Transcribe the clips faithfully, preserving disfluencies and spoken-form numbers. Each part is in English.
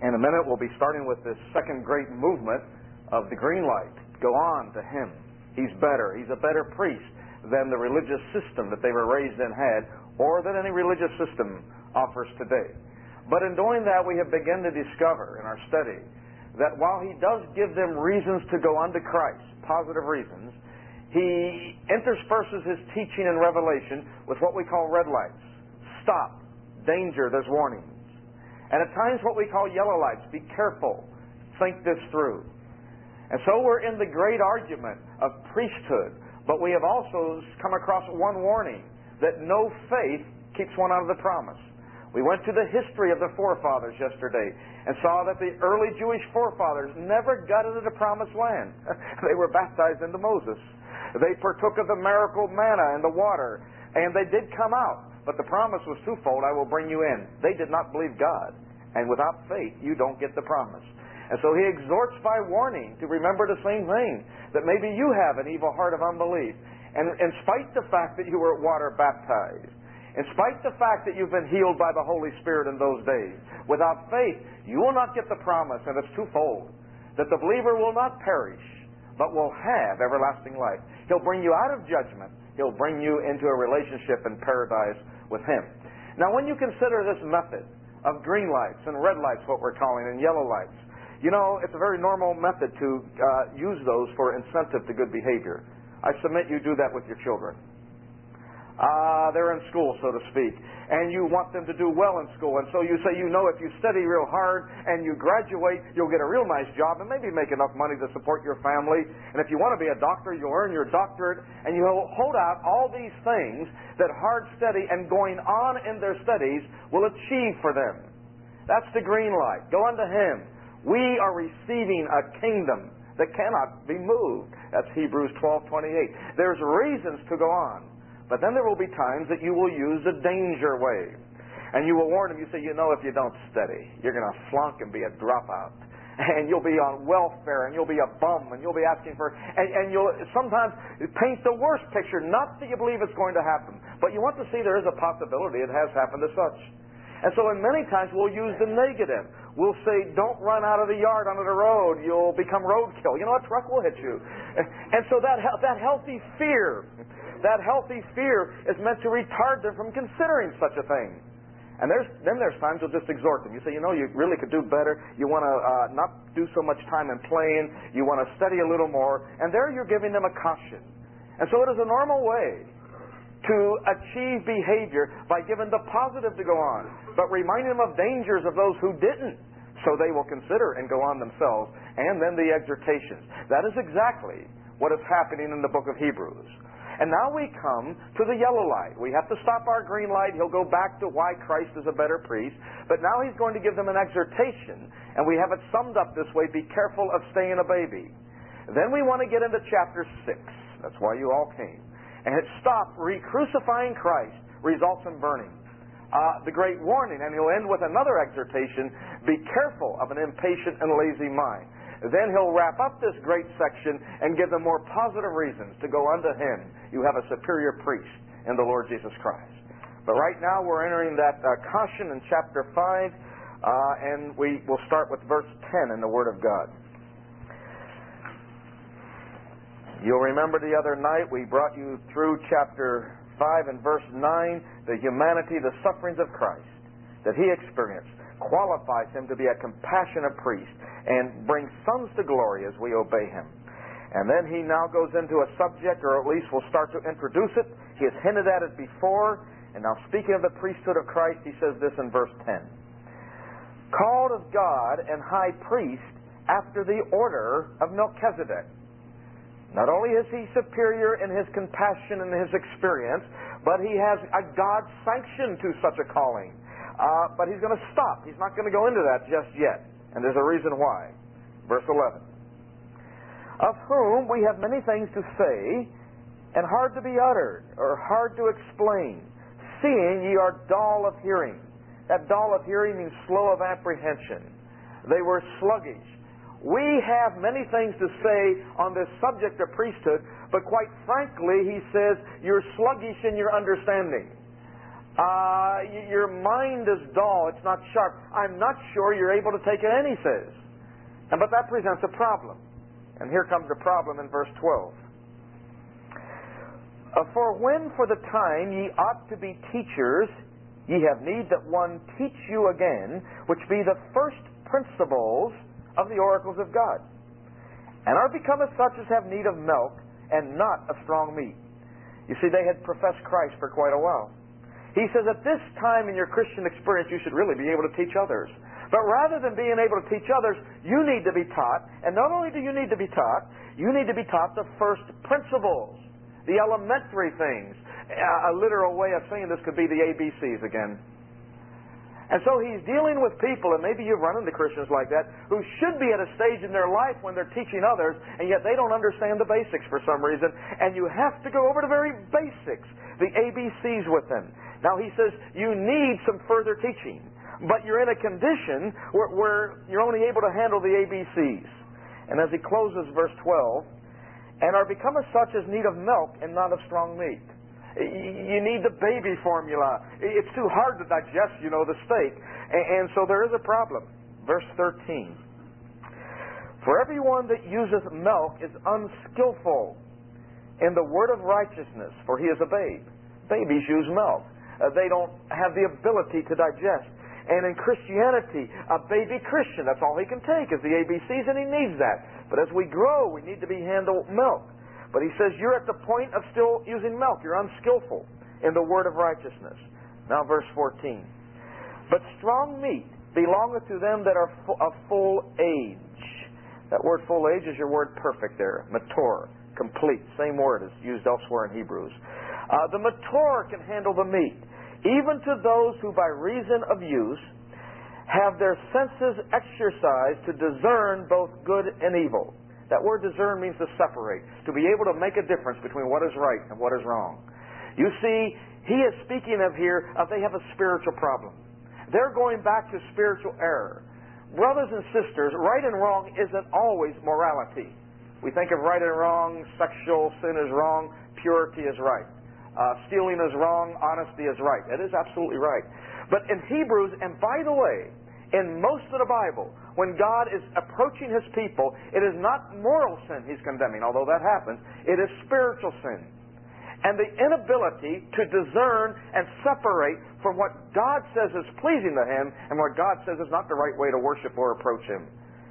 In a minute, we'll be starting with this second great movement of the green light. Go on to Him. He's better. He's a better priest than the religious system that they were raised in had, or than any religious system offers today. But in doing that, we have begun to discover in our study that while He does give them reasons to go unto Christ, positive reasons, He intersperses His teaching and revelation with what we call red lights. Stop. Danger. There's warnings. And at times what we call yellow lights. Be careful. Think this through. And so we're in the great argument of priesthood, but we have also come across one warning, that no faith keeps one out of the promise. We went to the history of the forefathers yesterday and saw that the early Jewish forefathers never got into the promised land. They were baptized into Moses. They partook of the miracle manna and the water, and they did come out. But the promise was twofold: I will bring you in. They did not believe God. And without faith, you don't get the promise. And so He exhorts by warning to remember the same thing, that maybe you have an evil heart of unbelief. And in spite of the fact that you were water baptized, in spite of the fact that you've been healed by the Holy Spirit in those days, without faith, you will not get the promise, and it's twofold: that the believer will not perish, but will have everlasting life. He'll bring you out of judgment. He'll bring you into a relationship in paradise with Him. Now, when you consider this method of green lights and red lights, what we're calling, and yellow lights, you know, it's a very normal method to uh, use those for incentive to good behavior. I submit you do that with your children. Uh, they're in school, so to speak, and you want them to do well in school, and so you say, you know, if you study real hard and you graduate, you'll get a real nice job and maybe make enough money to support your family, and if you want to be a doctor, you'll earn your doctorate, and you hold out all these things that hard study and going on in their studies will achieve for them. That's the green light. Go unto Him. We are receiving a kingdom that cannot be moved. That's Hebrews twelve twenty-eight. There's reasons to go on. But then there will be times that you will use the danger way. And you will warn them. You say, you know, if you don't study, you're going to flunk and be a dropout. And you'll be on welfare, and you'll be a bum, and you'll be asking for... And, and you'll sometimes paint the worst picture. Not that you believe it's going to happen, but you want to see there is a possibility it has happened to such. And so in many times we'll use the negative. We'll say, don't run out of the yard onto the road. You'll become roadkill. You know, a truck will hit you. And so that that healthy fear, that healthy fear is meant to retard them from considering such a thing. And there's then there's times you'll just exhort them. You say, you know, you really could do better. You want to uh, not do so much time in playing. You want to study a little more. And there you're giving them a caution. And so it is a normal way to achieve behavior by giving the positive to go on, but reminding them of dangers of those who didn't, so they will consider and go on themselves, and then the exhortations. That is exactly what is happening in the book of Hebrews. And now we come to the yellow light. We have to stop our green light. He'll go back to why Christ is a better priest, but now He's going to give them an exhortation, and we have it summed up this way: be careful of staying a baby. Then we want to get into chapter six. That's why you all came. And it stopped. Re-crucifying Christ results in burning. Uh, the great warning, and he'll end with another exhortation: be careful of an impatient and lazy mind. Then he'll wrap up this great section and give them more positive reasons to go unto Him. You have a superior priest in the Lord Jesus Christ. But right now we're entering that uh, caution in chapter five, uh, and we will start with verse ten in the Word of God. You'll remember the other night we brought you through chapter five and verse nine, the humanity, the sufferings of Christ that He experienced qualifies Him to be a compassionate priest and bring sons to glory as we obey Him. And then He now goes into a subject, or at least will start to introduce it. He has hinted at it before, and now speaking of the priesthood of Christ, He says this in verse ten. Called of God and high priest after the order of Melchizedek. Not only is He superior in His compassion and His experience, but He has a God sanction to such a calling. Uh, but He's going to stop. He's not going to go into that just yet. And there's a reason why. Verse eleven. Of whom we have many things to say, and hard to be uttered, or hard to explain, seeing ye are dull of hearing. That dull of hearing means slow of apprehension. They were sluggish. We have many things to say on this subject of priesthood, but quite frankly, he says, you're sluggish in your understanding. Uh, y- your mind is dull. It's not sharp. I'm not sure you're able to take it in, he says. And, but that presents a problem. And here comes the problem in verse twelve. Uh, For when for the time ye ought to be teachers, ye have need that one teach you again, which be the first principles of the oracles of God, and are become as such as have need of milk, and not of strong meat. You see, they had professed Christ for quite a while. He says at this time in your Christian experience you should really be able to teach others. But rather than being able to teach others, you need to be taught. And not only do you need to be taught, you need to be taught the first principles, the elementary things. A literal way of saying this could be the A B Cs again. And so he's dealing with people, and maybe you've run into Christians like that, who should be at a stage in their life when they're teaching others, and yet they don't understand the basics for some reason. And you have to go over the very basics, the A B Cs with them. Now he says you need some further teaching, but you're in a condition where, where you're only able to handle the A B Cs. And as he closes verse twelve, and are become as such as need of milk and not of strong meat. You need the baby formula. It's too hard to digest, you know, the steak. And so there is a problem. Verse thirteen. For everyone that useth milk is unskillful in the word of righteousness, for he is a babe. Babies use milk. Uh, they don't have the ability to digest. And in Christianity, a baby Christian, that's all he can take is the A B Cs, and he needs that. But as we grow, we need to be handled milk. But he says you're at the point of still using milk. You're unskillful in the word of righteousness. Now verse fourteen. But strong meat belongeth to them that are fu- of full age. That word full age is your word perfect there. Mature, complete. Same word as used elsewhere in Hebrews. Uh, the mature can handle the meat. Even to those who by reason of use have their senses exercised to discern both good and evil. That word discern means to separate, to be able to make a difference between what is right and what is wrong. You see, he is speaking of here of they have a spiritual problem. They're going back to spiritual error. Brothers and sisters, right and wrong isn't always morality. We think of right and wrong, sexual sin is wrong, purity is right. Uh, stealing is wrong, honesty is right. That is absolutely right. But in Hebrews, and by the way, in most of the Bible, when God is approaching His people, it is not moral sin He's condemning, although that happens. It is spiritual sin. And the inability to discern and separate from what God says is pleasing to Him and what God says is not the right way to worship or approach Him.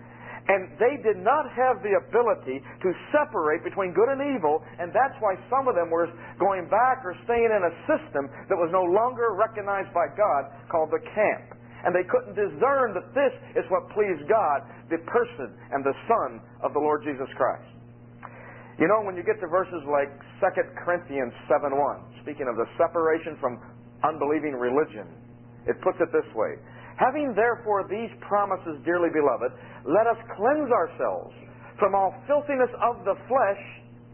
And they did not have the ability to separate between good and evil, and that's why some of them were going back or staying in a system that was no longer recognized by God, called the camp. And they couldn't discern that this is what pleased God, the person and the Son of the Lord Jesus Christ. You know, when you get to verses like Second Corinthians seven one, speaking of the separation from unbelieving religion, it puts it this way. Having therefore these promises, dearly beloved, let us cleanse ourselves from all filthiness of the flesh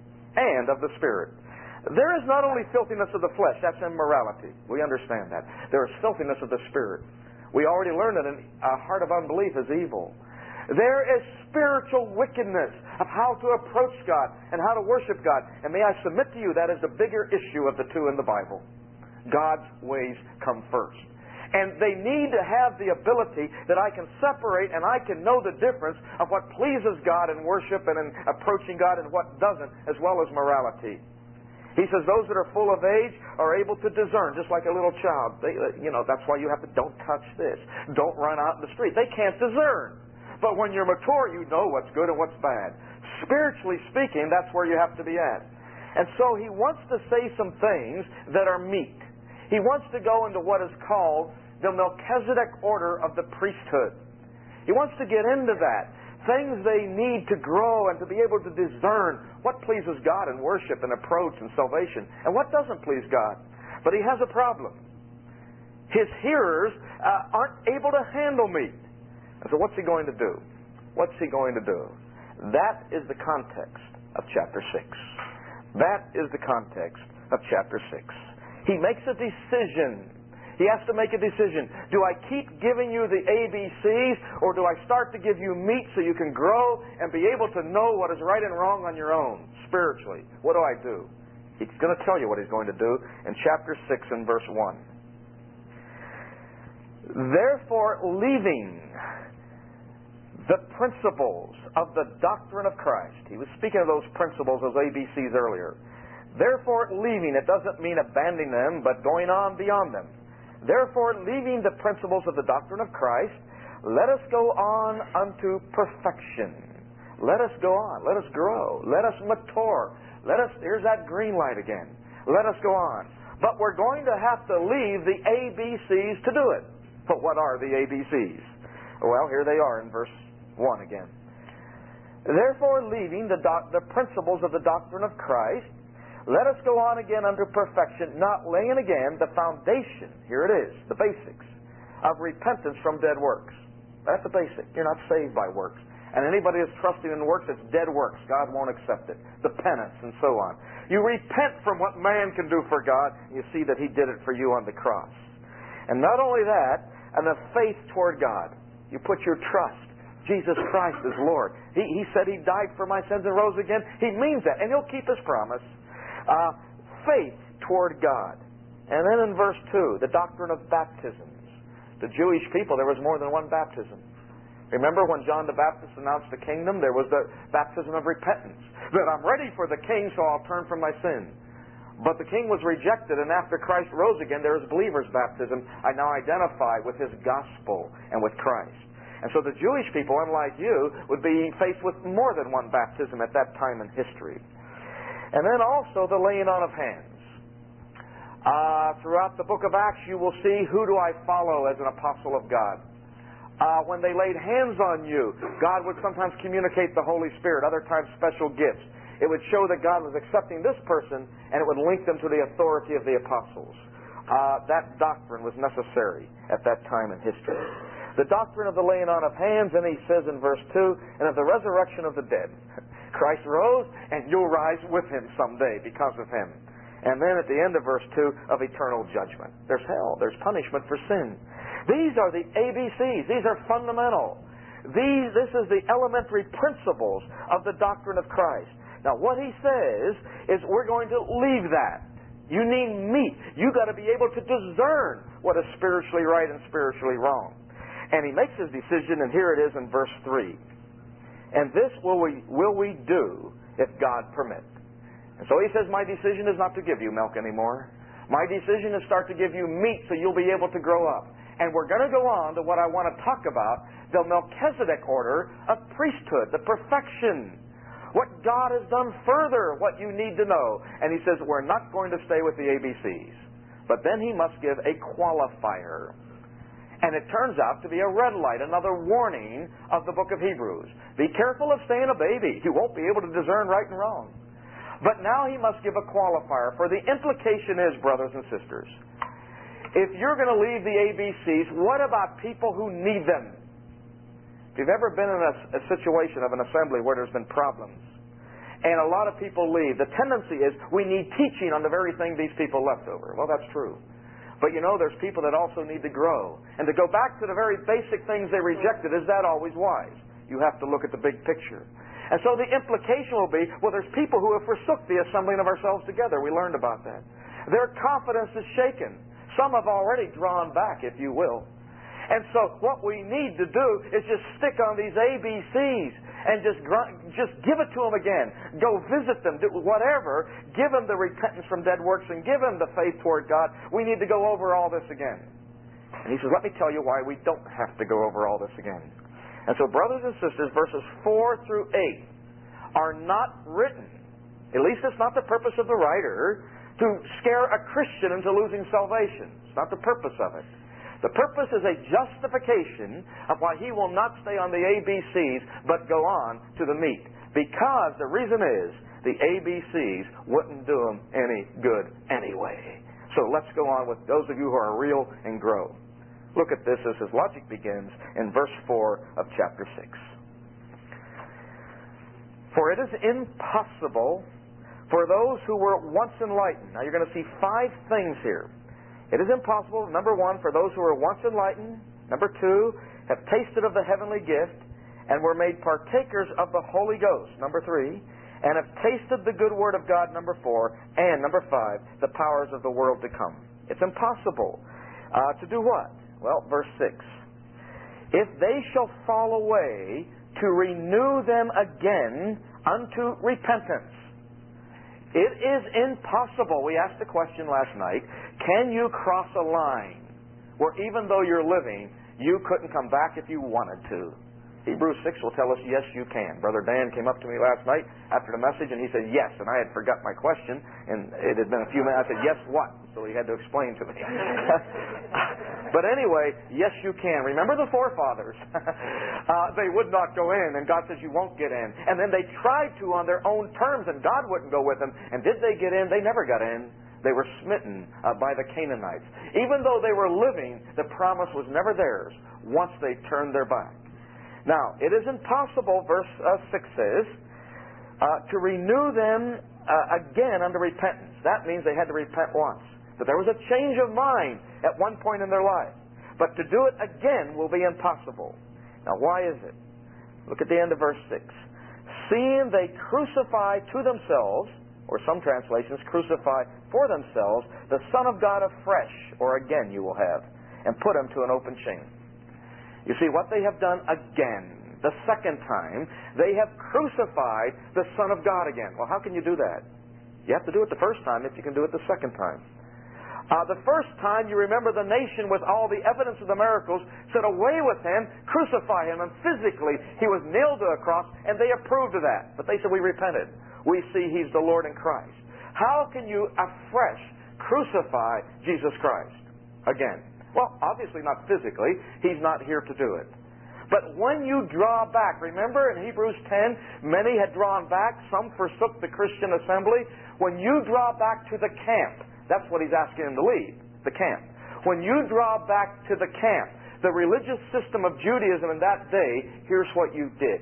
and of the spirit. There is not only filthiness of the flesh, that's immorality. We understand that. There is filthiness of the spirit. We already learned that a heart of unbelief is evil. There is spiritual wickedness of how to approach God and how to worship God. And may I submit to you, that is the bigger issue of the two in the Bible. God's ways come first. And they need to have the ability that I can separate and I can know the difference of what pleases God in worship and in approaching God and what doesn't, as well as morality. He says those that are full of age are able to discern, just like a little child. They, you know, that's why you have to, don't touch this. Don't run out in the street. They can't discern. But when you're mature, you know what's good and what's bad. Spiritually speaking, that's where you have to be at. And so he wants to say some things that are meat. He wants to go into what is called the Melchizedek order of the priesthood. He wants to get into that. Things they need to grow and to be able to discern what pleases God in worship and approach and salvation and what doesn't please God. But he has a problem. His hearers uh, aren't able to handle meat. And so what's he going to do? What's he going to do? That is the context of chapter six. That is the context of chapter six. He makes a decision. He has to make a decision. Do I keep giving you the A B Cs, or do I start to give you meat so you can grow and be able to know what is right and wrong on your own, spiritually? What do I do? He's going to tell you what he's going to do in chapter six and verse one. Therefore, leaving the principles of the doctrine of Christ. He was speaking of those principles, those A B Cs earlier. Therefore, leaving, it doesn't mean abandoning them, but going on beyond them. Therefore, leaving the principles of the doctrine of Christ, let us go on unto perfection. Let us go on. Let us grow. Let us mature. Let us, here's that green light again. Let us go on. But we're going to have to leave the A B Cs to do it. But what are the A B Cs? Well, here they are in verse one again. Therefore, leaving the, doc, the principles of the doctrine of Christ, let us go on again unto perfection, not laying again the foundation, here it is, the basics, of repentance from dead works. That's the basic. You're not saved by works. And anybody that's trusting in works, it's dead works. God won't accept it. The penance and so on. You repent from what man can do for God, and you see that He did it for you on the cross. And not only that, and the faith toward God. You put your trust. Jesus Christ is Lord. He, he said He died for my sins and rose again. He means that, and He'll keep His promise. Uh, faith toward God. And then in verse two, the doctrine of baptisms. The Jewish people, there was more than one baptism. Remember when John the Baptist announced the kingdom? There was the baptism of repentance. That I'm ready for the king, so I'll turn from my sin. But the king was rejected, and after Christ rose again, there is believer's baptism. I now identify with His gospel and with Christ. And so the Jewish people, unlike you, would be faced with more than one baptism at that time in history. And then also the laying on of hands. Uh, throughout the book of Acts, you will see, who do I follow as an apostle of God? Uh, when they laid hands on you, God would sometimes communicate the Holy Spirit, other times special gifts. It would show that God was accepting this person, and it would link them to the authority of the apostles. Uh, that doctrine was necessary at that time in history. The doctrine of the laying on of hands, and he says in verse two, and of the resurrection of the dead. Christ rose, and you'll rise with Him someday because of Him. And then at the end of verse two, of eternal judgment. There's hell. There's punishment for sin. These are the A B Cs. These are fundamental. These, this is the elementary principles of the doctrine of Christ. Now what he says is we're going to leave that. You need meat. You've got to be able to discern what is spiritually right and spiritually wrong. And he makes his decision, and here it is in verse three. And this will we, will we do if God permit. And so he says, my decision is not to give you milk anymore. My decision is to start to give you meat so you'll be able to grow up. And we're going to go on to what I want to talk about, the Melchizedek order of priesthood, the perfection. What God has done further, what you need to know. And he says, we're not going to stay with the A B Cs. But then he must give a qualifier. And it turns out to be a red light, another warning of the book of Hebrews. Be careful of staying a baby. You won't be able to discern right and wrong. But now he must give a qualifier, for the implication is, brothers and sisters, if you're going to leave the A B Cs, what about people who need them? If you've ever been in a, a situation of an assembly where there's been problems, and a lot of people leave, the tendency is we need teaching on the very thing these people left over. Well, that's true. But you know, there's people that also need to grow. And to go back to the very basic things they rejected, is that always wise? You have to look at the big picture. And so the implication will be, well, there's people who have forsook the assembling of ourselves together. We learned about that. Their confidence is shaken. Some have already drawn back, if you will. And so what we need to do is just stick on these A B Cs and just just give it to them again. Go visit them, do whatever. Give them the repentance from dead works and give them the faith toward God. We need to go over all this again. And he says, let me tell you why we don't have to go over all this again. And so, brothers and sisters, verses four through eight are not written, at least it's not the purpose of the writer, to scare a Christian into losing salvation. It's not the purpose of it. The purpose is a justification of why he will not stay on the A B Cs but go on to the meat. Because the reason is the A B Cs wouldn't do him any good anyway. So let's go on with those of you who are real and grow. Look at this as his logic begins in verse four of chapter six. For it is impossible for those who were once enlightened. Now you're going to see five things here. It is impossible, number one, for those who were once enlightened, number two, have tasted of the heavenly gift, and were made partakers of the Holy Ghost, number three, and have tasted the good word of God, number four, and number five, the powers of the world to come. It's impossible. Uh, to do what? Well, verse six. If they shall fall away, to renew them again unto repentance. It is impossible. We asked the question last night, can you cross a line where even though you're living, you couldn't come back if you wanted to? Hebrews six will tell us, yes, you can. Brother Dan came up to me last night after the message, and he said, yes. And I had forgot my question, and it had been a few minutes. I said, yes, what? So he had to explain to me. But anyway, yes, you can. Remember the forefathers. uh, they would not go in, and God says, you won't get in. And then they tried to on their own terms, and God wouldn't go with them. And did they get in? They never got in. They were smitten uh, by the Canaanites. Even though they were living, the promise was never theirs once they turned their back. Now, it is impossible, verse uh, six says, uh, to renew them uh, again unto repentance. That means they had to repent once. But there was a change of mind at one point in their life. But to do it again will be impossible. Now, why is it? Look at the end of verse six. Seeing they crucify to themselves, or some translations, crucify for themselves, the Son of God afresh, or again you will have, and put him to an open shame. You see, what they have done again, the second time, they have crucified the Son of God again. Well, how can you do that? You have to do it the first time if you can do it the second time. Uh, the first time, you remember the nation with all the evidence of the miracles said, away with him, crucify him, and physically he was nailed to a cross, and they approved of that. But they said, we repented. We see he's the Lord in Christ. How can you afresh crucify Jesus Christ again? Well, obviously not physically. He's not here to do it. But when you draw back, remember in Hebrews ten, many had drawn back, some forsook the Christian assembly. When you draw back to the camp, that's what he's asking them to leave, the camp. When you draw back to the camp, the religious system of Judaism in that day, here's what you did.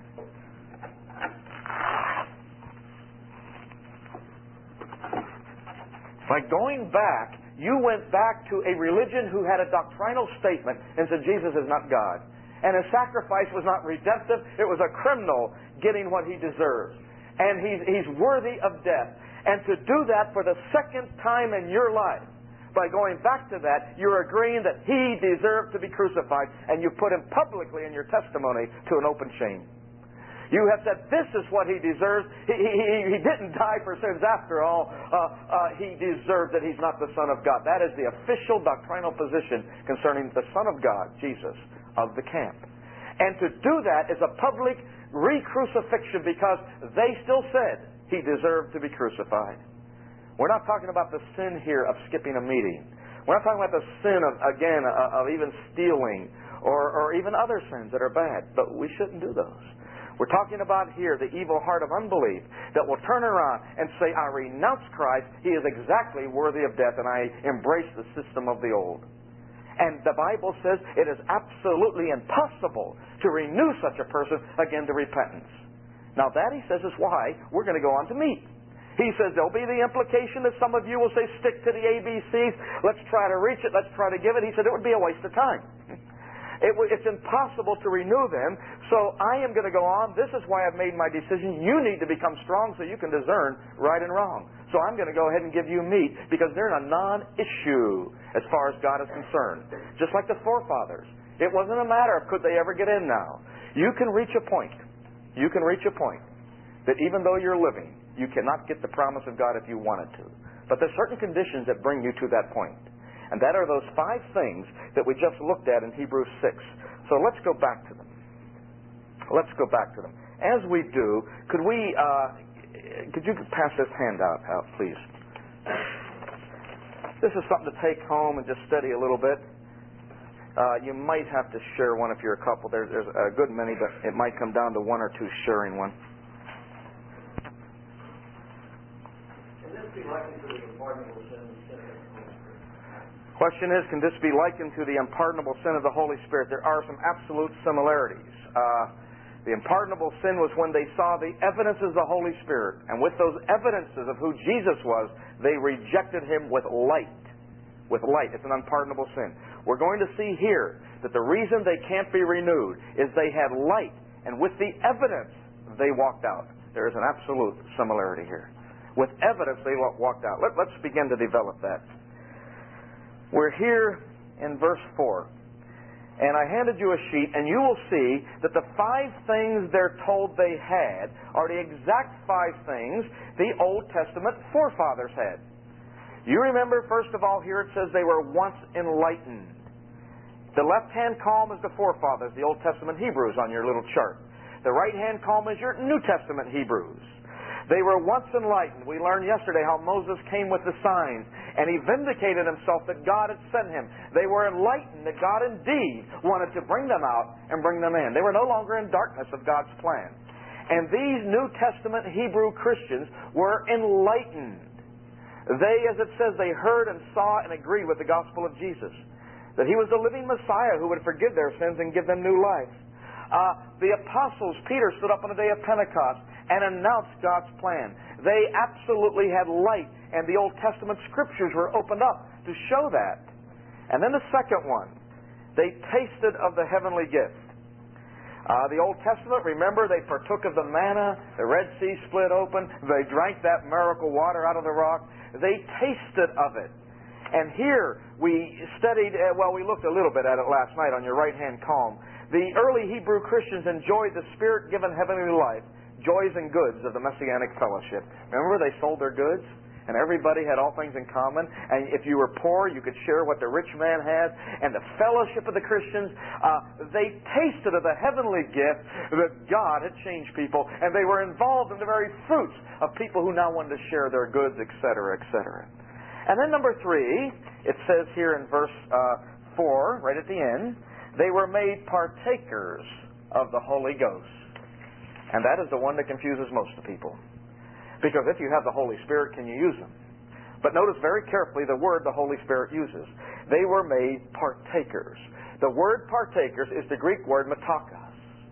By going back, you went back to a religion who had a doctrinal statement and said Jesus is not God. And his sacrifice was not redemptive. It was a criminal getting what he deserves. And he's, he's worthy of death. And to do that for the second time in your life, by going back to that, you're agreeing that he deserved to be crucified, and you put him publicly in your testimony to an open shame. You have said, this is what he deserves. He, he, he didn't die for sins after all. Uh, uh, he deserved that he's not the Son of God. That is the official doctrinal position concerning the Son of God, Jesus, of the camp. And to do that is a public re-crucifixion because they still said he deserved to be crucified. We're not talking about the sin here of skipping a meeting. We're not talking about the sin of, again, of even stealing or, or even other sins that are bad. But we shouldn't do those. We're talking about here the evil heart of unbelief that will turn around and say, I renounce Christ. He is exactly worthy of death, and I embrace the system of the old. And the Bible says it is absolutely impossible to renew such a person again to repentance. Now that, he says, is why we're going to go on to meet. He says there'll be the implication that some of you will say, stick to the A B Cs. Let's try to reach it. Let's try to give it. He said it would be a waste of time. It, it's impossible to renew them, so I am going to go on. This is why I've made my decision. You need to become strong so you can discern right and wrong. So I'm going to go ahead and give you meat because they're a non-issue as far as God is concerned. Just like the forefathers. It wasn't a matter of could they ever get in now. You can reach a point. You can reach a point that even though you're living, you cannot get the promise of God if you wanted to. But there's certain conditions that bring you to that point. And that are those five things that we just looked at in Hebrews six. So let's go back to them. Let's go back to them. As we do, could we, uh, could you pass this handout out, please? This is something to take home and just study a little bit. Uh, you might have to share one if you're a couple. There's, there's a good many, but it might come down to one or two sharing one. Can this be likened to the unpardonable sin? Question is, can this be likened to the unpardonable sin of the Holy Spirit? There are some absolute similarities. Uh, the unpardonable sin was when they saw the evidences of the Holy Spirit. And with those evidences of who Jesus was, they rejected him with light. With light. It's an unpardonable sin. We're going to see here that the reason they can't be renewed is they had light. And with the evidence, they walked out. There is an absolute similarity here. With evidence, they walked out. Let, let's begin to develop that. We're here in verse four. And I handed you a sheet, and you will see that the five things they're told they had are the exact five things the Old Testament forefathers had. You remember, first of all, here it says they were once enlightened. The left-hand column is the forefathers, the Old Testament Hebrews on your little chart. The right-hand column is your New Testament Hebrews. They were once enlightened. We learned yesterday how Moses came with the signs, and he vindicated himself that God had sent him. They were enlightened that God indeed wanted to bring them out and bring them in. They were no longer in darkness of God's plan. And these New Testament Hebrew Christians were enlightened. They, as it says, they heard and saw and agreed with the gospel of Jesus, that he was the living Messiah who would forgive their sins and give them new life. Uh, the apostles, Peter stood up on the day of Pentecost and announced God's plan. They absolutely had light, and the Old Testament Scriptures were opened up to show that. And then the second one, they tasted of the heavenly gift. Uh, the Old Testament, remember, they partook of the manna, the Red Sea split open, they drank that miracle water out of the rock. They tasted of it. And here we studied, uh, well, we looked a little bit at it last night on your right-hand column. The early Hebrew Christians enjoyed the Spirit-given heavenly life, joys and goods of the Messianic fellowship. Remember, they sold their goods, and everybody had all things in common. And if you were poor, you could share what the rich man had. And the fellowship of the Christians, uh, they tasted of the heavenly gift that God had changed people, and they were involved in the very fruits of people who now wanted to share their goods, et cetera, et cetera. And then number three, it says here in verse uh, four, right at the end, they were made partakers of the Holy Ghost. And that is the one that confuses most of people. Because if you have the Holy Spirit, can you use them? But notice very carefully the word the Holy Spirit uses. They were made partakers. The word partakers is the Greek word metakos.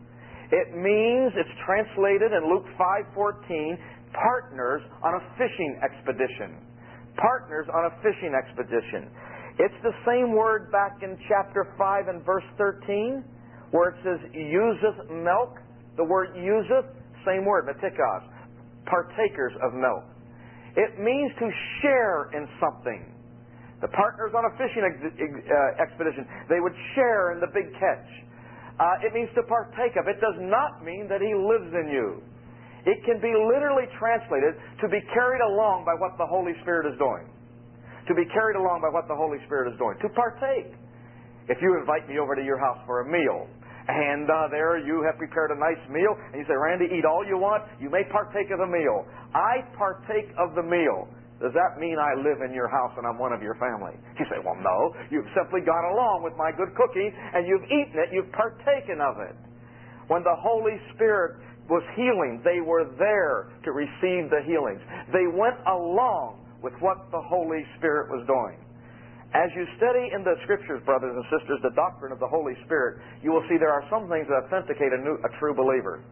It means, it's translated in Luke five fourteen, partners on a fishing expedition. Partners on a fishing expedition. It's the same word back in chapter five and verse thirteen, where it says, useth milk. The word useth, same word, metikos, partakers of milk. It means to share in something. The partners on a fishing ex- uh, expedition, they would share in the big catch. Uh, it means to partake of. It does not mean that he lives in you. It can be literally translated to be carried along by what the Holy Spirit is doing. To be carried along by what the Holy Spirit is doing. To partake. If you invite me over to your house for a meal, and uh, there you have prepared a nice meal, and you say, Randy, eat all you want, you may partake of the meal. I partake of the meal. Does that mean I live in your house and I'm one of your family? You say, well, no. You've simply gone along with my good cooking, and you've eaten it, you've partaken of it. When the Holy Spirit was healing, they were there to receive the healings. They went along with what the Holy Spirit was doing. As you study in the Scriptures, brothers and sisters, the doctrine of the Holy Spirit, you will see there are some things that authenticate a, new, a true believer.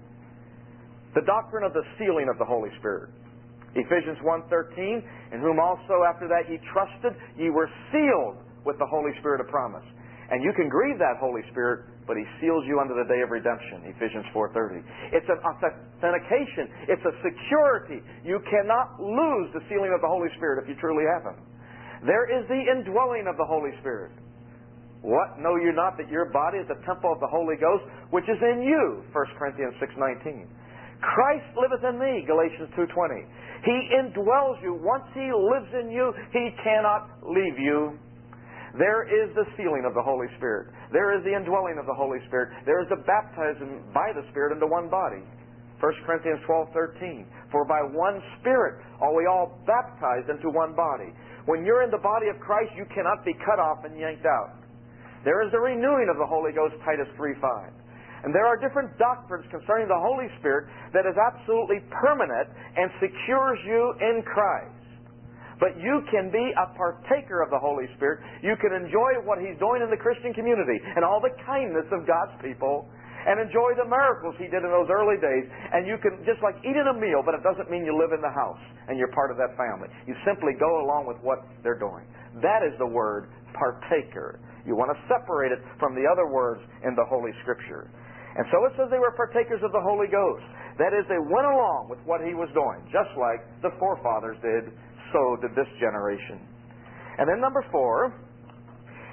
The doctrine of the sealing of the Holy Spirit. Ephesians one thirteen, in whom also after that ye trusted, ye were sealed with the Holy Spirit of promise. And you can grieve that Holy Spirit, but He seals you unto the day of redemption, Ephesians four thirty. It's an authentication. It's a security. You cannot lose the sealing of the Holy Spirit if you truly have Him. There is the indwelling of the Holy Spirit. What? Know you not that your body is the temple of the Holy Ghost, which is in you, First Corinthians six nineteen. Christ liveth in me, Galatians two twenty. He indwells you. Once He lives in you, He cannot leave you. There is the sealing of the Holy Spirit. There is the indwelling of the Holy Spirit. There is the baptism by the Spirit into one body. First Corinthians twelve thirteen. For by one Spirit are we all baptized into one body. When you're in the body of Christ, you cannot be cut off and yanked out. There is the renewing of the Holy Ghost, Titus three five. And there are different doctrines concerning the Holy Spirit that is absolutely permanent and secures you in Christ. But you can be a partaker of the Holy Spirit. You can enjoy what He's doing in the Christian community and all the kindness of God's people and enjoy the miracles He did in those early days. And you can just like eat in a meal, but it doesn't mean you live in the house and you're part of that family. You simply go along with what they're doing. That is the word partaker. You want to separate it from the other words in the Holy Scripture. And so it says they were partakers of the Holy Ghost. That is, they went along with what He was doing, just like the forefathers did, so did this generation. And then number four,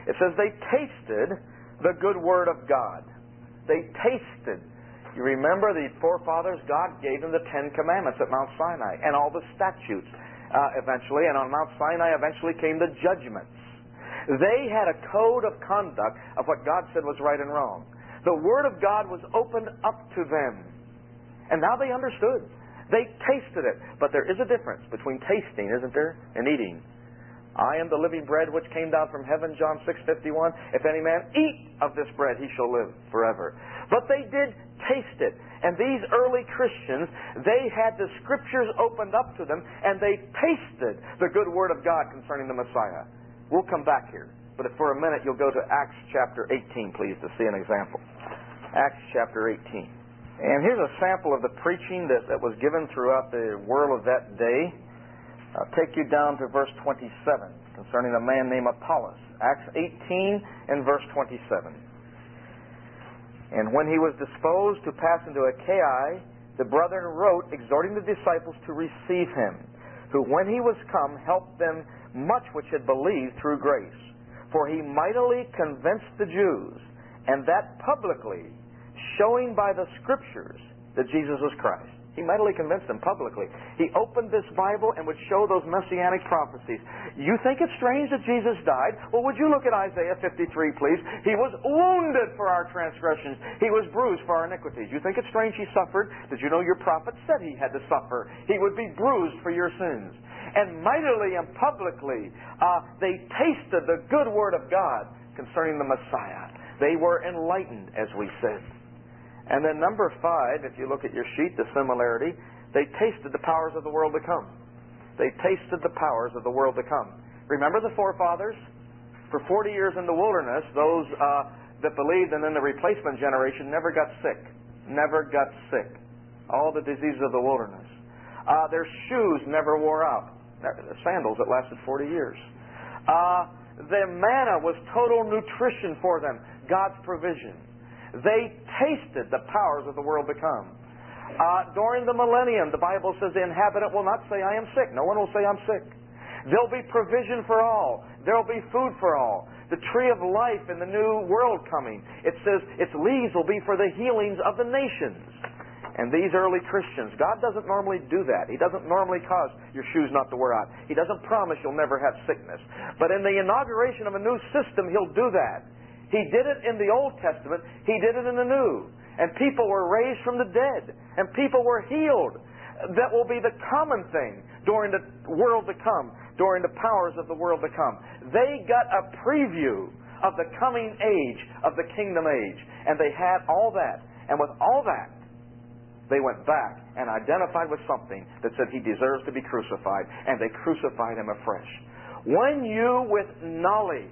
It says they tasted the good word of God. They tasted. You remember the forefathers, God gave them the Ten Commandments at Mount Sinai and all the statutes uh, eventually. And on Mount Sinai eventually came the judgments. They had a code of conduct of what God said was right and wrong. The Word of God was opened up to them. And now they understood. They tasted it. But there is a difference between tasting, isn't there, and eating. I am the living bread which came down from heaven, John six fifty-one. If any man eat of this bread, he shall live forever. But they did taste it. And these early Christians, they had the Scriptures opened up to them, and they tasted the good Word of God concerning the Messiah. We'll come back here. But if for a minute you'll go to Acts chapter eighteen, please, to see an example. Acts chapter eighteen. And here's a sample of the preaching that, that was given throughout the world of that day. I'll take you down to verse twenty-seven concerning a man named Apollos. Acts eighteen and verse twenty-seven. And when he was disposed to pass into Achaia, the brethren wrote, exhorting the disciples to receive him, who when he was come helped them much which had believed through grace. For he mightily convinced the Jews, and that publicly, showing by the Scriptures that Jesus was Christ. He mightily convinced them publicly. He opened this Bible and would show those messianic prophecies. You think it's strange that Jesus died? Well, would you look at Isaiah fifty-three, please? He was wounded for our transgressions. He was bruised for our iniquities. You think it's strange he suffered? Did you know your prophet said he had to suffer? He would be bruised for your sins. And mightily and publicly, uh, they tasted the good word of God concerning the Messiah. They were enlightened, as we said. And then number five, if you look at your sheet, the similarity, they tasted the powers of the world to come. They tasted the powers of the world to come. Remember the forefathers? For forty years in the wilderness, those uh, that believed and then the replacement generation never got sick. Never got sick. All the diseases of the wilderness. Uh, their shoes never wore out. Sandals that lasted forty years. Uh, the manna was total nutrition for them. God's provision. They tasted the powers of the world to come. Uh, during the millennium, the Bible says the inhabitant will not say, I am sick. No one will say, I'm sick. There'll be provision for all. There'll be food for all. The tree of life in the new world coming. It says its leaves will be for the healings of the nations. And these early Christians, God doesn't normally do that. He doesn't normally cause your shoes not to wear out. He doesn't promise you'll never have sickness. But in the inauguration of a new system, He'll do that. He did it in the Old Testament. He did it in the New. And people were raised from the dead. And people were healed. That will be the common thing during the world to come, during the powers of the world to come. They got a preview of the coming age, of the kingdom age. And they had all that. And with all that, they went back and identified with something that said He deserves to be crucified. And they crucified Him afresh. When you, with knowledge,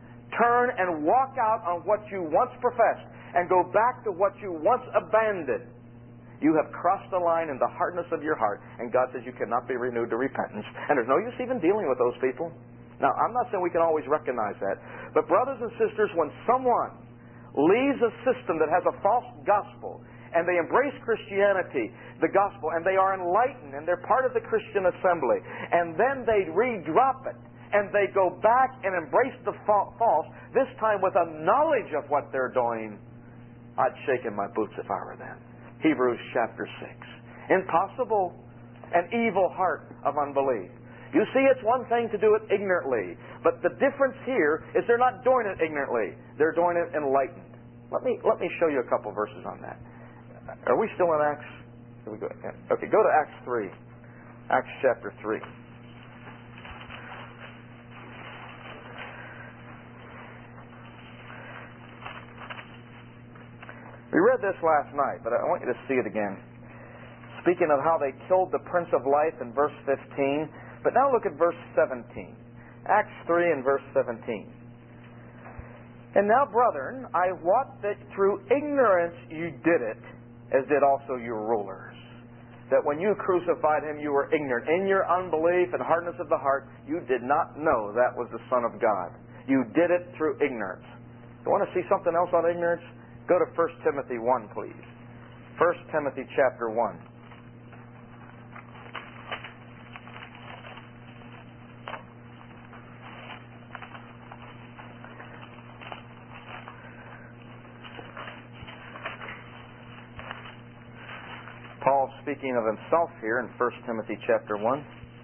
turn and walk out on what you once professed and go back to what you once abandoned, you have crossed the line in the hardness of your heart, and God says you cannot be renewed to repentance. And there's no use even dealing with those people. Now, I'm not saying we can always recognize that, but brothers and sisters, when someone leaves a system that has a false gospel, and they embrace Christianity, the gospel, and they are enlightened, and they're part of the Christian assembly, and then they re-drop it, and they go back and embrace the false, this time with a knowledge of what they're doing, I'd shake in my boots if I were them. Hebrews chapter six. Impossible, an evil heart of unbelief. You see, it's one thing to do it ignorantly, but the difference here is they're not doing it ignorantly. They're doing it enlightened. Let me, let me show you a couple verses on that. Are we still in Acts? Here we go. Okay, go to Acts three. Acts chapter three. We read this last night, but I want you to see it again. Speaking of how they killed the Prince of Life in verse fifteen, but now look at verse seventeen. Acts three and verse seventeen. And now, brethren, I wot that through ignorance you did it, as did also your rulers. That when you crucified Him, you were ignorant. In your unbelief and hardness of the heart, you did not know that was the Son of God. You did it through ignorance. You want to see something else on ignorance? Go to First Timothy one, please. First Timothy chapter one. Paul speaking of himself here in First Timothy chapter one.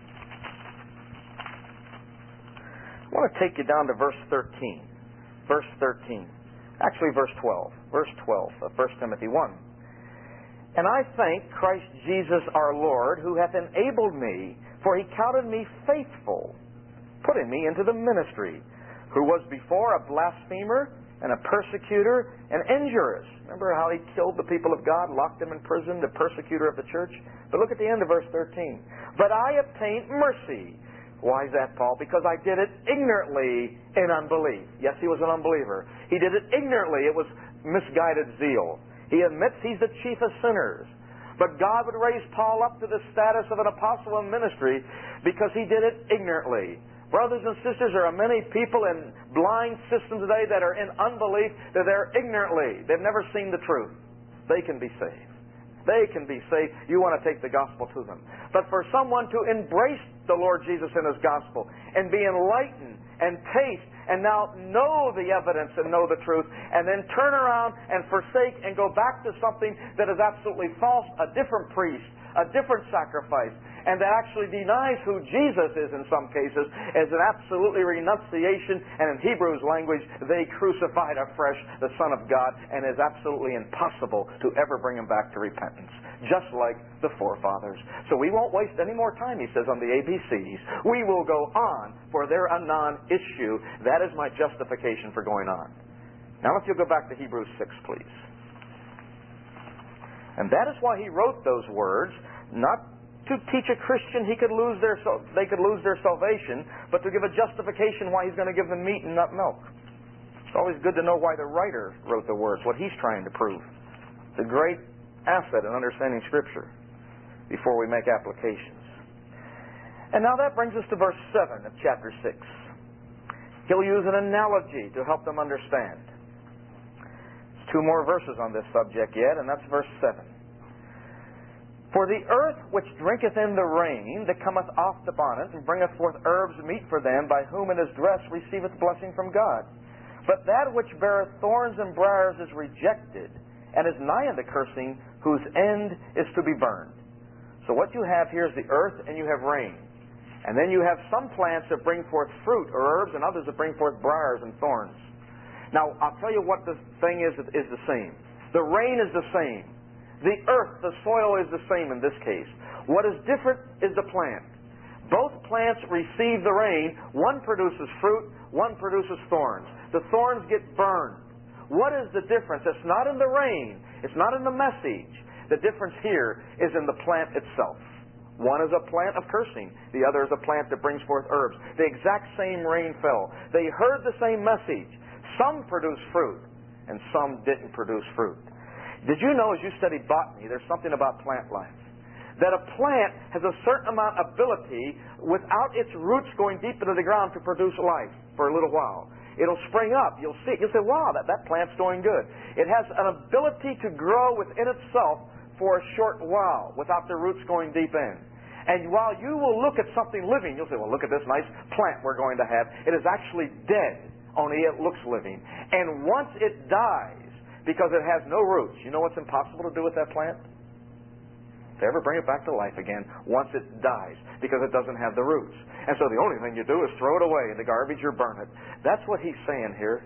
I want to take you down to verse thirteen. Verse thirteen. Actually, verse twelve. Verse twelve of First Timothy one. And I thank Christ Jesus our Lord, who hath enabled me, for he counted me faithful, putting me into the ministry, who was before a blasphemer, and a persecutor, and injurious. Remember how he killed the people of God, locked them in prison, the persecutor of the church? But look at the end of verse thirteen. But I obtained mercy. Why is that, Paul? Because I did it ignorantly in unbelief. Yes, he was an unbeliever. He did it ignorantly. It was misguided zeal. He admits he's the chief of sinners. But God would raise Paul up to the status of an apostle in ministry because he did it ignorantly. Brothers and sisters, there are many people in blind systems today that are in unbelief, that they're ignorantly. They've never seen the truth. They can be saved. They can be saved. You want to take the gospel to them. But for someone to embrace the Lord Jesus and His gospel and be enlightened and taste and now know the evidence and know the truth and then turn around and forsake and go back to something that is absolutely false, a different priest, a different sacrifice, and that actually denies who Jesus is in some cases, as an absolutely renunciation, and in Hebrews language, they crucified afresh the Son of God, and it is absolutely impossible to ever bring Him back to repentance, just like the forefathers. So we won't waste any more time, he says, on the A B Cs. We will go on, for they're a non-issue. That is my justification for going on. Now if you'll go back to Hebrews six, please. And that is why he wrote those words, not to teach a Christian he could lose their they could lose their salvation, but to give a justification why he's going to give them meat and not milk. It's always good to know why the writer wrote the words, what he's trying to prove. It's a great asset in understanding Scripture before we make applications. And now that brings us to verse seven of chapter six. He'll use an analogy to help them understand. There's two more verses on this subject yet, and that's verse seven. For the earth which drinketh in the rain that cometh oft upon it, and bringeth forth herbs meet for them, by whom it is dressed, receiveth blessing from God. But that which beareth thorns and briars is rejected, and is nigh unto cursing, whose end is to be burned. So what you have here is the earth, and you have rain. And then you have some plants that bring forth fruit or herbs, and others that bring forth briars and thorns. Now, I'll tell you what the thing is is the same. The rain is the same. The earth, the soil is the same in this case. What is different is the plant. Both plants receive the rain. One produces fruit, one produces thorns. The thorns get burned. What is the difference? It's not in the rain. It's not in the message. The difference here is in the plant itself. One is a plant of cursing. The other is a plant that brings forth herbs. The exact same rain fell. They heard the same message. Some produced fruit, and some didn't produce fruit. Did you know, as you study botany, there's something about plant life? That a plant has a certain amount of ability, without its roots going deep into the ground, to produce life for a little while. It'll spring up. You'll see. You'll say, wow, that, that plant's doing good. It has an ability to grow within itself for a short while, without the roots going deep in. And while you will look at something living, you'll say, well, look at this nice plant we're going to have. It is actually dead, only it looks living. And once it dies, because it has no roots, you know what's impossible to do with that plant? To ever bring it back to life again once it dies, because it doesn't have the roots. And so the only thing you do is throw it away in the garbage or burn it. That's what he's saying here.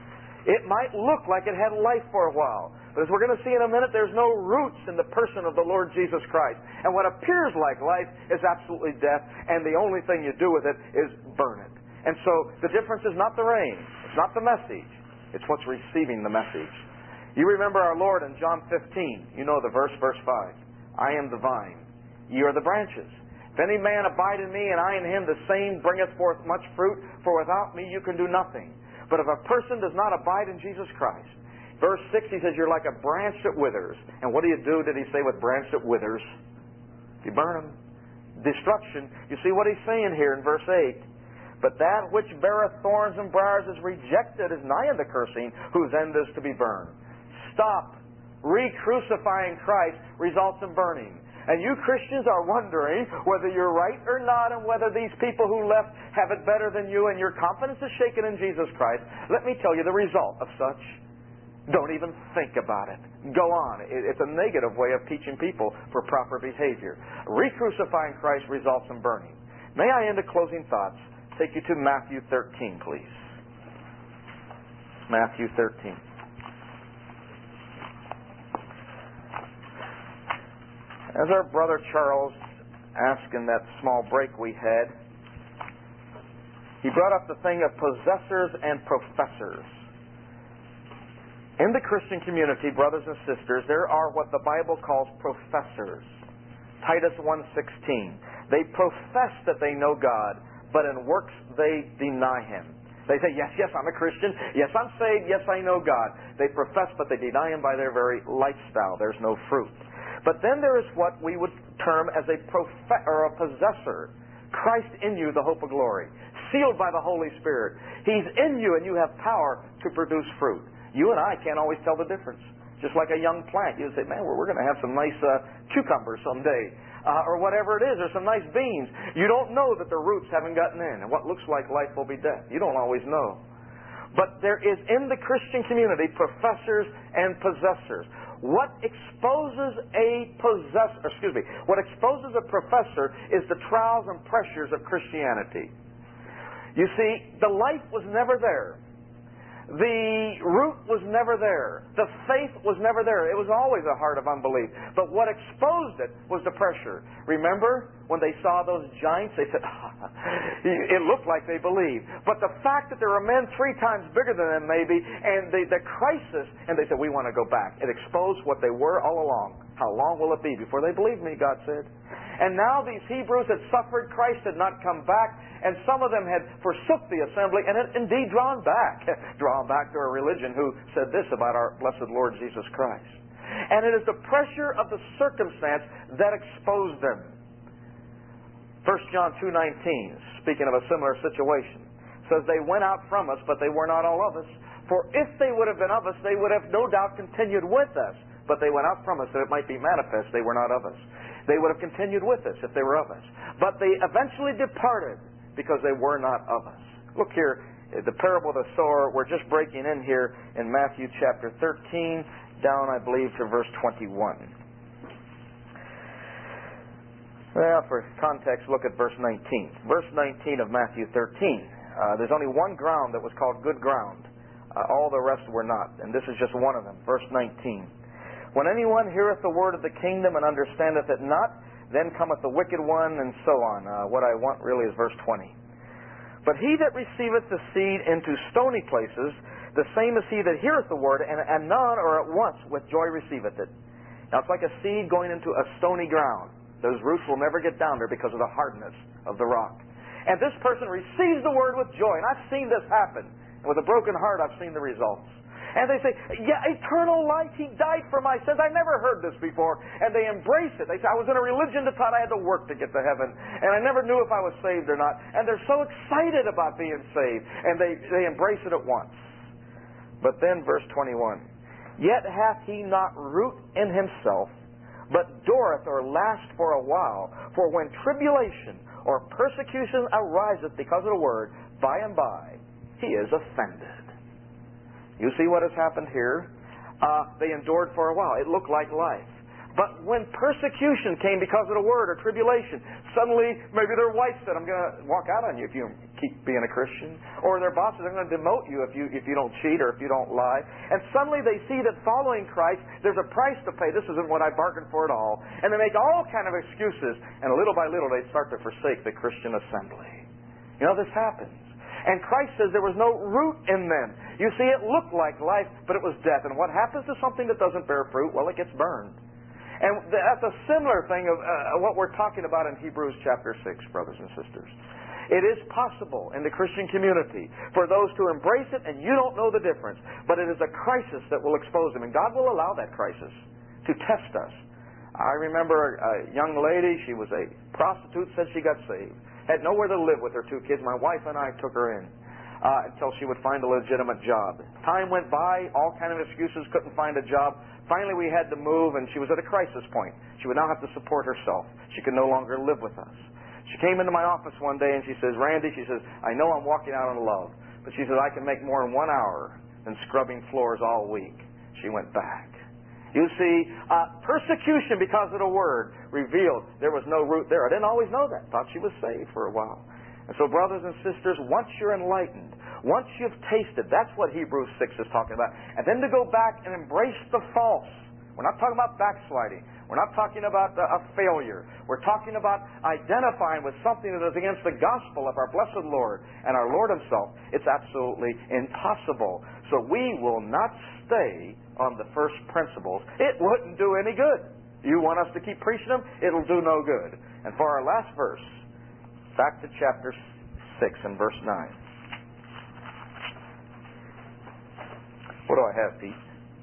It might look like it had life for a while, but as we're going to see in a minute, there's no roots in the person of the Lord Jesus Christ. And what appears like life is absolutely death, and the only thing you do with it is burn it. And so the difference is not the rain, it's not the message, it's what's receiving the message. You remember our Lord in John fifteen. You know the verse, verse five. I am the vine, ye are the branches. If any man abide in me, and I in him, the same bringeth forth much fruit, for without me you can do nothing. But if a person does not abide in Jesus Christ, verse six, he says, you're like a branch that withers. And what do you do, did he say, with branch that withers? You burn them. Destruction. You see what he's saying here in verse eight. But that which beareth thorns and briars is rejected, is nigh unto cursing, whose end is to be burned. Stop. Re-crucifying Christ results in burning. And you Christians are wondering whether you're right or not, and whether these people who left have it better than you, and your confidence is shaken in Jesus Christ. Let me tell you the result of such. Don't even think about it. Go on. It's a negative way of teaching people for proper behavior. Re-crucifying Christ results in burning. May I, in the closing thoughts, take you to Matthew thirteen, please. Matthew thirteen. As our brother Charles asked in that small break we had, he brought up the thing of possessors and professors. In the Christian community, brothers and sisters, there are what the Bible calls professors. Titus one sixteen. They profess that they know God, but in works they deny Him. They say, yes, yes, I'm a Christian. Yes, I'm saved. Yes, I know God. They profess, but they deny Him by their very lifestyle. There's no fruit. But then there is what we would term as a profe- or a possessor. Christ in you, the hope of glory. Sealed by the Holy Spirit. He's in you and you have power to produce fruit. You and I can't always tell the difference. Just like a young plant. You say, man, we're, we're going to have some nice uh, cucumbers someday. Uh, or whatever it is, or some nice beans. You don't know that the roots haven't gotten in. And what looks like life will be death. You don't always know. But there is in the Christian community professors and possessors. What exposes a possessor, excuse me, what exposes a professor is the trials and pressures of Christianity. You see, the life was never there. The root was never there. The faith was never there. It was always a heart of unbelief. But what exposed it was the pressure. Remember when they saw those giants? They said, it looked like they believed. But the fact that there were men three times bigger than them maybe, and the, the crisis, and they said, we want to go back. It exposed what they were all along. How long will it be before they believe me, God said. And now these Hebrews had suffered, Christ had not come back, and some of them had forsook the assembly and had indeed drawn back. drawn back to a religion who said this about our blessed Lord Jesus Christ. And it is the pressure of the circumstance that exposed them. First John two nineteen, speaking of a similar situation, says they went out from us, but they were not all of us. For if they would have been of us, they would have no doubt continued with us. But they went out from us that it might be manifest they were not of us. They would have continued with us if they were of us. But they eventually departed because they were not of us. Look here, the parable of the sower. We're just breaking in here in Matthew chapter thirteen, down, I believe, to verse twenty-one. Well, for context, look at verse nineteen. Verse nineteen of Matthew thirteen. Uh, there's only one ground that was called good ground. Uh, all the rest were not. And this is just one of them. Verse nineteen. When anyone heareth the word of the kingdom and understandeth it not, then cometh the wicked one, and so on. Uh, what I want really is verse twenty. But he that receiveth the seed into stony places, the same is he that heareth the word, and anon or at once with joy receiveth it. Now it's like a seed going into a stony ground. Those roots will never get down there because of the hardness of the rock. And this person receives the word with joy. And I've seen this happen. And with a broken heart, I've seen the results. And they say, yeah, eternal life, He died for my sins. I never heard this before. And they embrace it. They say, I was in a religion that thought I had to work to get to heaven. And I never knew if I was saved or not. And they're so excited about being saved. And they, they embrace it at once. But then verse twenty-one. Yet hath he not root in himself, but dureth or last for a while. For when tribulation or persecution ariseth because of the word, by and by he is offended. You see what has happened here? Uh, they endured for a while. It looked like life. But when persecution came because of the word or tribulation, suddenly maybe their wife said, I'm going to walk out on you if you keep being a Christian. Or their bosses are going to demote you if you if you don't cheat or if you don't lie. And suddenly they see that following Christ, there's a price to pay. This isn't what I bargained for at all. And they make all kind of excuses. And little by little they start to forsake the Christian assembly. You know, this happens. And Christ says there was no root in them. You see, it looked like life, but it was death. And what happens to something that doesn't bear fruit? Well, it gets burned. And that's a similar thing of uh, what we're talking about in Hebrews chapter six, brothers and sisters. It is possible in the Christian community for those to embrace it, and you don't know the difference. But it is a crisis that will expose them, and God will allow that crisis to test us. I remember a young lady, she was a prostitute, said she got saved. Had nowhere to live with her two kids. My wife and I took her in uh, until she would find a legitimate job. Time went by, all kind of excuses, couldn't find a job. Finally, we had to move, and she was at a crisis point. She would now have to support herself. She could no longer live with us. She came into my office one day, and she says, Randy, she says, I know I'm walking out on love, but she says, I can make more in one hour than scrubbing floors all week. she went back. You see, uh, persecution because of the Word revealed there was no root there. I didn't always know that. Thought she was saved for a while. And so, brothers and sisters, once you're enlightened, once you've tasted, that's what Hebrews six is talking about. And then to go back and embrace the false. We're not talking about backsliding. We're not talking about a, a failure. We're talking about identifying with something that is against the gospel of our blessed Lord and our Lord Himself. It's absolutely impossible. So we will not stay on the first principles. It wouldn't do any good. You want us to keep preaching them? It'll do no good. And for our last verse, back to chapter six and verse nine. What do I have, Pete?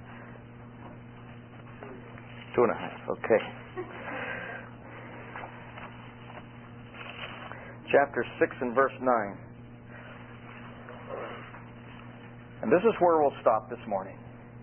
Two and a half. Okay. Chapter six and verse nine. And this is where we'll stop this morning.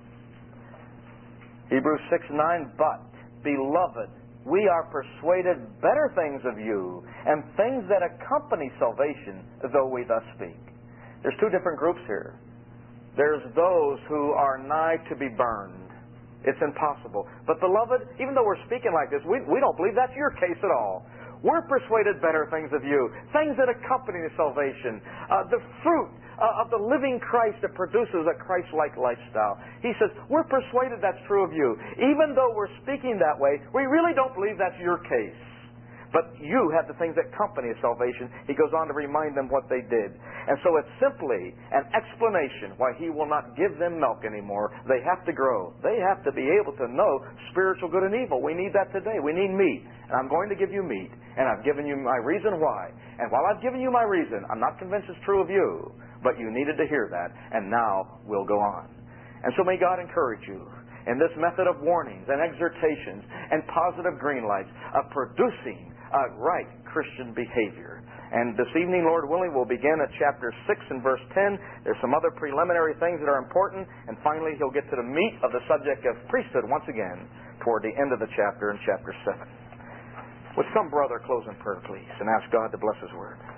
Hebrews six nine, but, beloved, we are persuaded better things of you, and things that accompany salvation, though we thus speak. There's two different groups here. There's those who are nigh to be burned. It's impossible. But beloved, even though we're speaking like this, we, we don't believe that's your case at all. We're persuaded better things of you, things that accompany the salvation, uh, the fruit uh, of the living Christ that produces a Christ-like lifestyle. He says, we're persuaded that's true of you. Even though we're speaking that way, we really don't believe that's your case. But you have the things that accompany salvation. He goes on to remind them what they did. And so it's simply an explanation why He will not give them milk anymore. They have to grow. They have to be able to know spiritual good and evil. We need that today. We need meat. And I'm going to give you meat. And I've given you my reason why. And while I've given you my reason, I'm not convinced it's true of you. But you needed to hear that. And now we'll go on. And so may God encourage you in this method of warnings and exhortations and positive green lights of producing Uh, right Christian behavior. And this evening, Lord willing, we'll begin at chapter six and verse ten. There's some other preliminary things that are important. And finally, he'll get to the meat of the subject of priesthood once again toward the end of the chapter in chapter seven. Would some brother close in prayer, please, and ask God to bless His word.